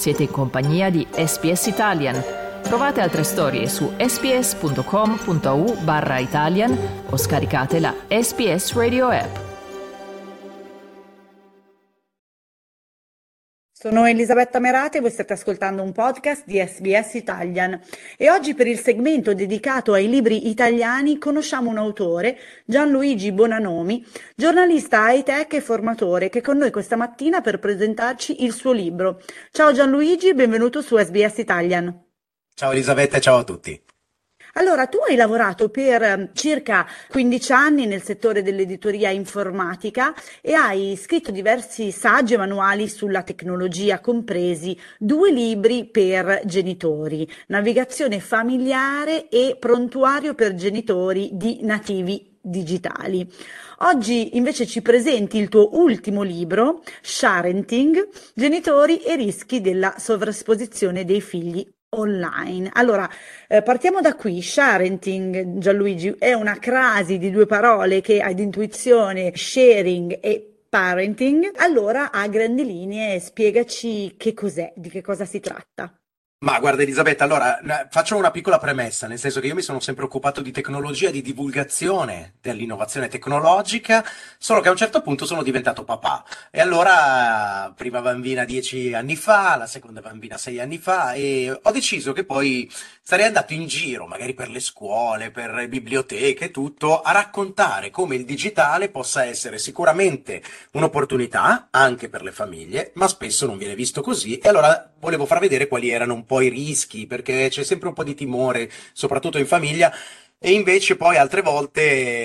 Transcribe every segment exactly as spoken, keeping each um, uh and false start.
Siete in compagnia di S B S Italian. Trovate altre storie su sbs.com.au barra Italian o scaricate la S B S Radio app. Sono Elisabetta Merate e voi state ascoltando un podcast di S B S Italian e oggi per il segmento dedicato ai libri italiani conosciamo un autore, Gianluigi Bonanomi, giornalista high-tech e formatore, che è con noi questa mattina per presentarci il suo libro. Ciao Gianluigi, benvenuto su S B S Italian. Ciao Elisabetta e ciao a tutti. Allora, tu hai lavorato per circa quindici anni nel settore dell'editoria informatica e hai scritto diversi saggi e manuali sulla tecnologia, compresi due libri per genitori, Navigazione familiare e Prontuario per genitori di nativi digitali. Oggi invece ci presenti il tuo ultimo libro, Sharenting, genitori e rischi della sovraesposizione dei figli online. Allora, eh, partiamo da qui. Sharenting, Gianluigi, è una crasi di due parole che ad intuizione, sharing e parenting. Allora, a grandi linee, spiegaci che cos'è, di che cosa si tratta. Ma guarda Elisabetta, allora na- faccio una piccola premessa, nel senso che io mi sono sempre occupato di tecnologia, di divulgazione dell'innovazione tecnologica, solo che a un certo punto sono diventato papà. E allora, prima bambina dieci anni fa, la seconda bambina sei anni fa, e ho deciso che poi sarei andato in giro, magari per le scuole, per le biblioteche e tutto, a raccontare come il digitale possa essere sicuramente un'opportunità anche per le famiglie, ma spesso non viene visto così, e allora volevo far vedere quali erano un po' i rischi, perché c'è sempre un po' di timore, soprattutto in famiglia, e invece poi altre volte,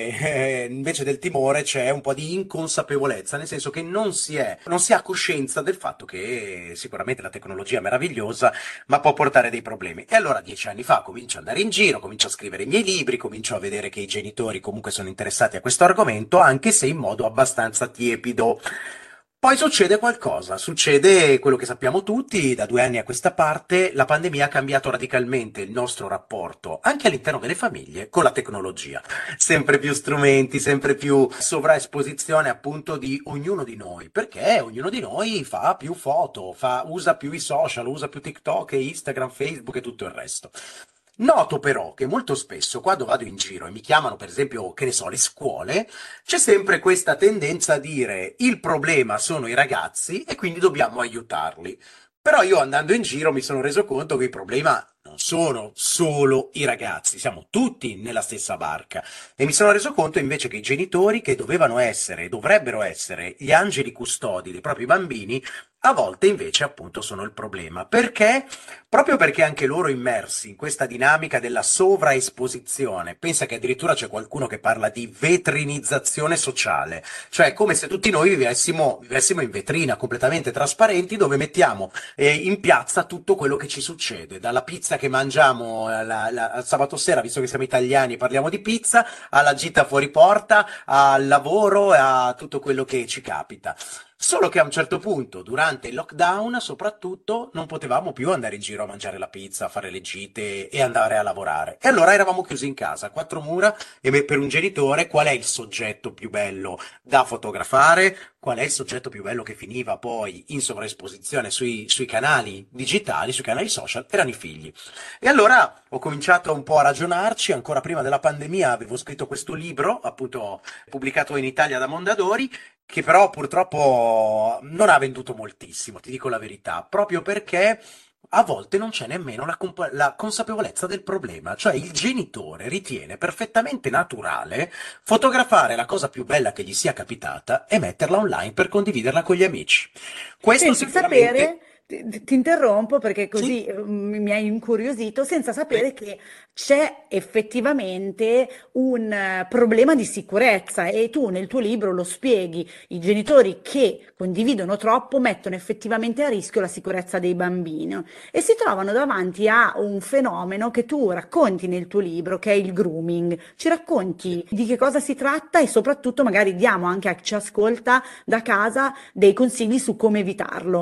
eh, invece del timore, c'è un po' di inconsapevolezza, nel senso che non si è, non si ha coscienza del fatto che sicuramente la tecnologia è meravigliosa, ma può portare dei problemi. E allora dieci anni fa comincio ad andare in giro, comincio a scrivere i miei libri, comincio a vedere che i genitori comunque sono interessati a questo argomento, anche se in modo abbastanza tiepido. Poi succede qualcosa, succede quello che sappiamo tutti, da due anni a questa parte la pandemia ha cambiato radicalmente il nostro rapporto, anche all'interno delle famiglie, con la tecnologia. Sempre più strumenti, sempre più sovraesposizione appunto di ognuno di noi, perché ognuno di noi fa più foto, fa, usa più i social, usa più TikTok e Instagram, Facebook e tutto il resto. Noto però che molto spesso quando vado in giro e mi chiamano per esempio, che ne so, le scuole, c'è sempre questa tendenza a dire il problema sono i ragazzi e quindi dobbiamo aiutarli. Però io andando in giro mi sono reso conto che il problema non sono solo i ragazzi, siamo tutti nella stessa barca. E mi sono reso conto invece che i genitori, che dovevano essere, dovrebbero essere gli angeli custodi dei propri bambini, a volte invece appunto sono il problema. Perché? Proprio perché anche loro immersi in questa dinamica della sovraesposizione, pensa che addirittura c'è qualcuno che parla di vetrinizzazione sociale, cioè come se tutti noi vivessimo, vivessimo in vetrina completamente trasparenti dove mettiamo eh, in piazza tutto quello che ci succede, dalla pizza che mangiamo alla, alla, al sabato sera, visto che siamo italiani e parliamo di pizza, alla gita fuori porta, al lavoro e a tutto quello che ci capita. Solo che a un certo punto, durante il lockdown, soprattutto, non potevamo più andare in giro a mangiare la pizza, a fare le gite e andare a lavorare. E allora eravamo chiusi in casa, a quattro mura, e beh, per un genitore qual è il soggetto più bello da fotografare? Qual è il soggetto più bello che finiva poi in sovraesposizione sui, sui canali digitali, sui canali social? Erano i figli. E allora ho cominciato un po' a ragionarci, ancora prima della pandemia avevo scritto questo libro, appunto pubblicato in Italia da Mondadori, che però purtroppo non ha venduto moltissimo, ti dico la verità, proprio perché a volte non c'è nemmeno la, compa- la consapevolezza del problema, cioè il genitore ritiene perfettamente naturale fotografare la cosa più bella che gli sia capitata e metterla online per condividerla con gli amici. Questo Senza sicuramente... sapere, ti, ti interrompo perché Sì, così eh, mi hai incuriosito, senza sì. sapere che c'è effettivamente un eh, problema di sicurezza e tu nel tuo libro lo spieghi. I genitori che condividono troppo mettono effettivamente a rischio la sicurezza dei bambini e si trovano davanti a un fenomeno che tu racconti nel tuo libro, che è il grooming. Ci Sì. racconti di che cosa si tratta e soprattutto magari diamo anche a chi ci ascolta da casa dei consigli su come evitarlo.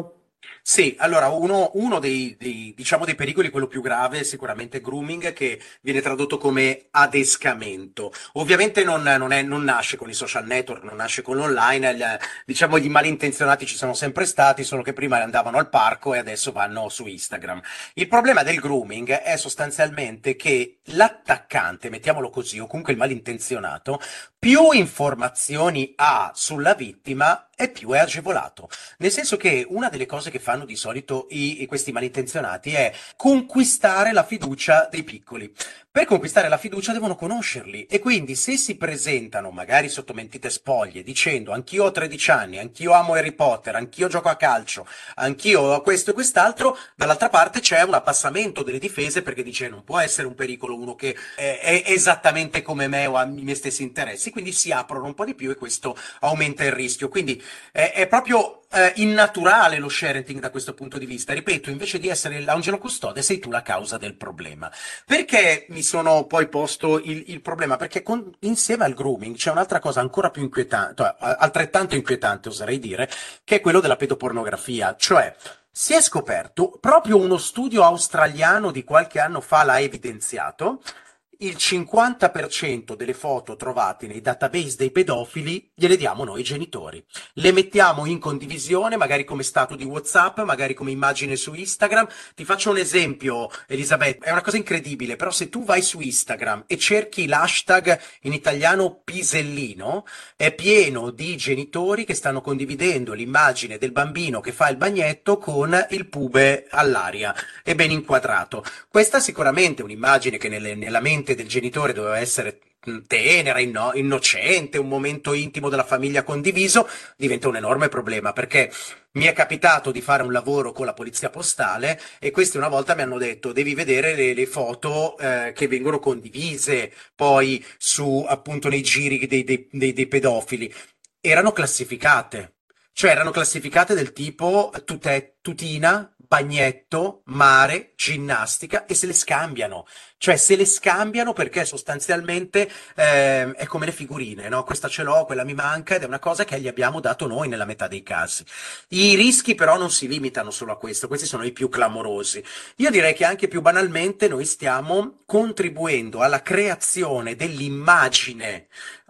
Sì, allora uno, uno dei, dei, diciamo dei pericoli, quello più grave, è sicuramente grooming, che viene tradotto come adescamento. Ovviamente non, non è- non nasce con i social network, non nasce con l'online, il- diciamo gli malintenzionati ci sono sempre stati, solo che prima andavano al parco e adesso vanno su Instagram. Il problema del grooming è sostanzialmente che l'attaccante, mettiamolo così, o comunque il malintenzionato, più informazioni ha sulla vittima e più è agevolato. Nel senso che una delle cose che fanno di solito i, i- questi malintenzionati è conquistare la fiducia dei piccoli. Per conquistare la fiducia devono conoscerli e quindi se si presentano magari sotto mentite spoglie dicendo anch'io ho tredici anni, anch'io amo Harry Potter, anch'io gioco a calcio, anch'io ho questo e quest'altro, dall'altra parte c'è un abbassamento delle difese perché dice non può essere un pericolo uno che è, è esattamente come me o ha i miei stessi interessi, quindi si aprono un po' di più e questo aumenta il rischio. Quindi è, è proprio eh, innaturale lo sharing da questo punto di vista. Ripeto, invece di essere l'angelo custode, sei tu la causa del problema. Perché mi sono poi posto il, il problema? Perché con- insieme al grooming c'è un'altra cosa ancora più inquietante, cioè, a- altrettanto inquietante, oserei dire, che è quello della pedopornografia. Cioè, si è scoperto, proprio uno studio australiano di qualche anno fa l'ha evidenziato, il cinquanta per cento delle foto trovate nei database dei pedofili gliele diamo noi genitori. Le mettiamo in condivisione, magari come stato di WhatsApp, magari come immagine su Instagram. Ti faccio un esempio, Elisabetta, è una cosa incredibile, però se tu vai su Instagram e cerchi l'hashtag in italiano pisellino, è pieno di genitori che stanno condividendo l'immagine del bambino che fa il bagnetto con il pube all'aria e ben inquadrato. Questa sicuramente è un'immagine che nelle- nella mente del genitore doveva essere mh, tenera, inno- innocente, un momento intimo della famiglia condiviso, diventa un enorme problema perché mi è capitato di fare un lavoro con la polizia postale e questi una volta mi hanno detto devi vedere le, le foto eh, che vengono condivise poi su appunto nei giri dei, dei- dei- dei pedofili. Erano classificate, cioè erano classificate del tipo tute- tutina, bagnetto, mare, ginnastica e se le scambiano. Cioè se le scambiano perché sostanzialmente ehm, è come le figurine, no? Questa ce l'ho, quella mi manca ed è una cosa che gli abbiamo dato noi nella metà dei casi. I rischi però non si limitano solo a questo, questi sono i più clamorosi. Io direi che anche più banalmente noi stiamo contribuendo alla creazione dell'immagine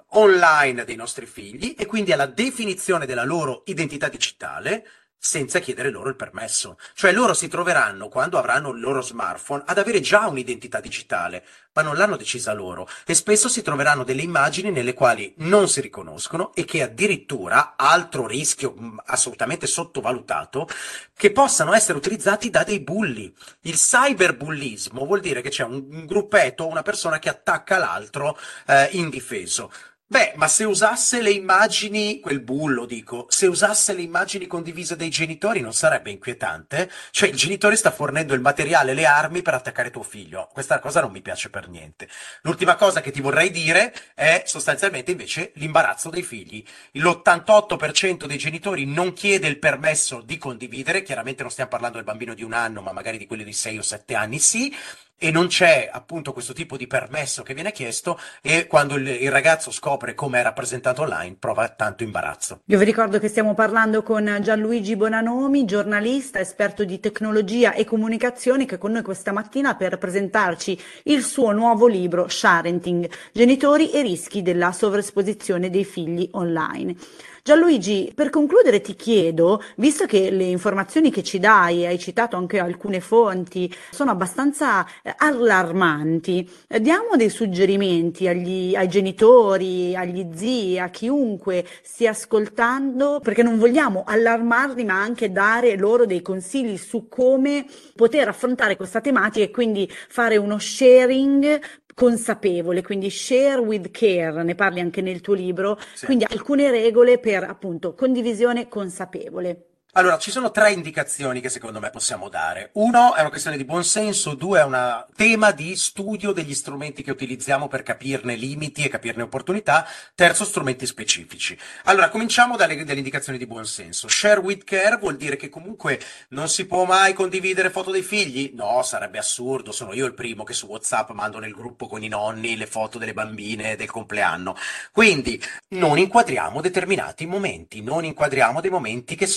online dei nostri figli e quindi alla definizione della loro identità digitale senza chiedere loro il permesso. Cioè loro si troveranno, quando avranno il loro smartphone, ad avere già un'identità digitale, ma non l'hanno decisa loro e spesso si troveranno delle immagini nelle quali non si riconoscono e che addirittura, altro rischio mh, assolutamente sottovalutato, che possano essere utilizzati da dei bulli. Il cyberbullismo vuol dire che c'è un, un gruppetto o una persona che attacca l'altro eh, indifeso. Beh, ma se usasse le immagini, quel bullo dico, se usasse le immagini condivise dai genitori non sarebbe inquietante? Cioè il genitore sta fornendo il materiale, le armi per attaccare tuo figlio. Questa cosa non mi piace per niente. L'ultima cosa che ti vorrei dire è sostanzialmente invece l'imbarazzo dei figli. L'ottantotto per cento dei genitori non chiede il permesso di condividere, chiaramente non stiamo parlando del bambino di un anno, ma magari di quelli di sei o sette anni, sì, e non c'è appunto questo tipo di permesso che viene chiesto e quando il, il ragazzo scopre come è rappresentato online prova tanto imbarazzo. Io vi ricordo che stiamo parlando con Gianluigi Bonanomi, giornalista, esperto di tecnologia e comunicazioni, che è con noi questa mattina per presentarci il suo nuovo libro Sharenting, genitori e rischi della sovraesposizione dei figli online. Gianluigi, per concludere ti chiedo, visto che le informazioni che ci dai, hai citato anche alcune fonti, sono abbastanza eh, allarmanti, eh, diamo dei suggerimenti agli, ai genitori, agli zii, a chiunque stia ascoltando, perché non vogliamo allarmarli, ma anche dare loro dei consigli su come poter affrontare questa tematica e quindi fare uno sharing consapevole, quindi share with care, ne parli anche nel tuo libro, Sì. quindi alcune regole per appunto condivisione consapevole. Allora, ci sono tre indicazioni che secondo me possiamo dare. Uno è una questione di buonsenso, due è un tema di studio degli strumenti che utilizziamo per capirne limiti e capirne opportunità, terzo strumenti specifici. Allora, cominciamo dalle, dalle indicazioni di buonsenso. Share with care vuol dire che comunque non si può mai condividere foto dei figli? No, sarebbe assurdo, sono io il primo che su WhatsApp mando nel gruppo con i nonni le foto delle bambine del compleanno. Quindi non inquadriamo determinati momenti, non inquadriamo dei momenti che sono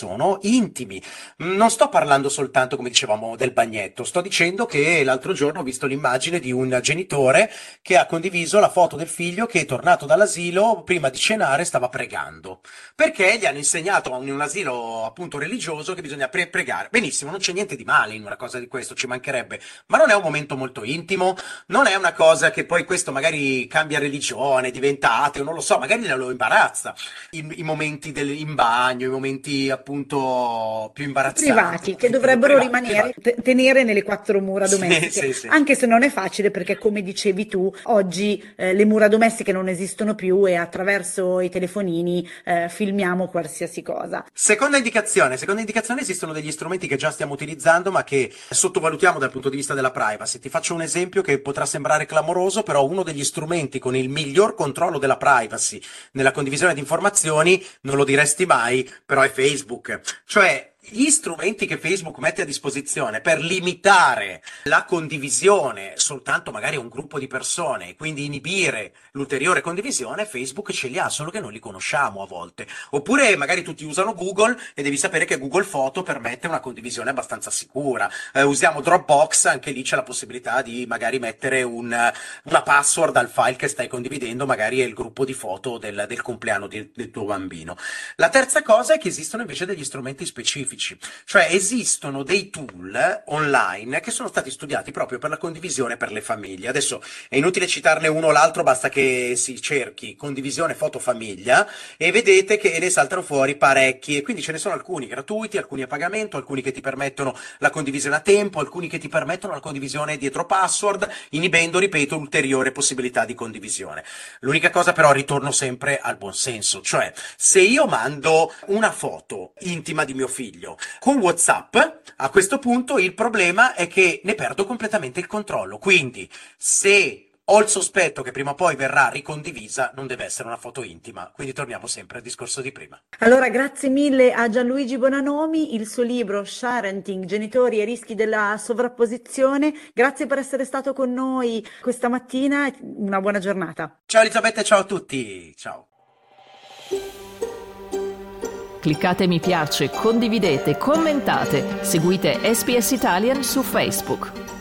intimi. Non sto parlando soltanto, come dicevamo, del bagnetto, sto dicendo che l'altro giorno ho visto l'immagine di un genitore che ha condiviso la foto del figlio che, tornato dall'asilo, prima di cenare stava pregando, perché gli hanno insegnato in un asilo appunto religioso che bisogna pre- pregare. Benissimo, non c'è niente di male in una cosa di questo, ci mancherebbe, ma non è un momento molto intimo, non è una cosa che poi questo magari cambia religione, diventa ateo, non lo so, magari lo imbarazza, i, i momenti del, in bagno, i momenti appunto più imbarazzanti, privati che dovrebbero privati, rimanere, privati. te- tenere nelle quattro mura Sì, domestiche, sì, sì. anche se non è facile perché come dicevi tu, oggi eh, le mura domestiche non esistono più e attraverso i telefonini eh, filmiamo qualsiasi cosa. Seconda indicazione, seconda indicazione, esistono degli strumenti che già stiamo utilizzando ma che sottovalutiamo dal punto di vista della privacy. Ti faccio un esempio che potrà sembrare clamoroso, però uno degli strumenti con il miglior controllo della privacy nella condivisione di informazioni, non lo diresti mai, però è Facebook. Cioè, gli strumenti che Facebook mette a disposizione per limitare la condivisione soltanto magari a un gruppo di persone e quindi inibire l'ulteriore condivisione, Facebook ce li ha, solo che non li conosciamo a volte. Oppure magari tutti usano Google e devi sapere che Google Foto permette una condivisione abbastanza sicura. Eh, usiamo Dropbox, anche lì c'è la possibilità di magari mettere un, una password al file che stai condividendo, magari è il gruppo di foto del, del compleanno di, del tuo bambino. La terza cosa è che esistono invece degli strumenti specifici. Cioè esistono dei tool online che sono stati studiati proprio per la condivisione per le famiglie. Adesso è inutile citarne uno o l'altro, basta che si cerchi condivisione foto famiglia e vedete che ne saltano fuori parecchi, e quindi ce ne sono alcuni gratuiti, alcuni a pagamento, alcuni che ti permettono la condivisione a tempo, alcuni che ti permettono la condivisione dietro password, inibendo, ripeto, ulteriore possibilità di condivisione. L'unica cosa però, ritorno sempre al buon senso, cioè se io mando una foto intima di mio figlio con WhatsApp, a questo punto il problema è che ne perdo completamente il controllo. Quindi, se ho il sospetto che prima o poi verrà ricondivisa, non deve essere una foto intima. Quindi torniamo sempre al discorso di prima. Allora, grazie mille a Gianluigi Bonanomi, il suo libro Sharenting, genitori e rischi della sovrapposizione. Grazie per essere stato con noi questa mattina, una buona giornata. Ciao Elisabetta, ciao a tutti, ciao. Cliccate mi piace, condividete, commentate, seguite S B S Italian su Facebook.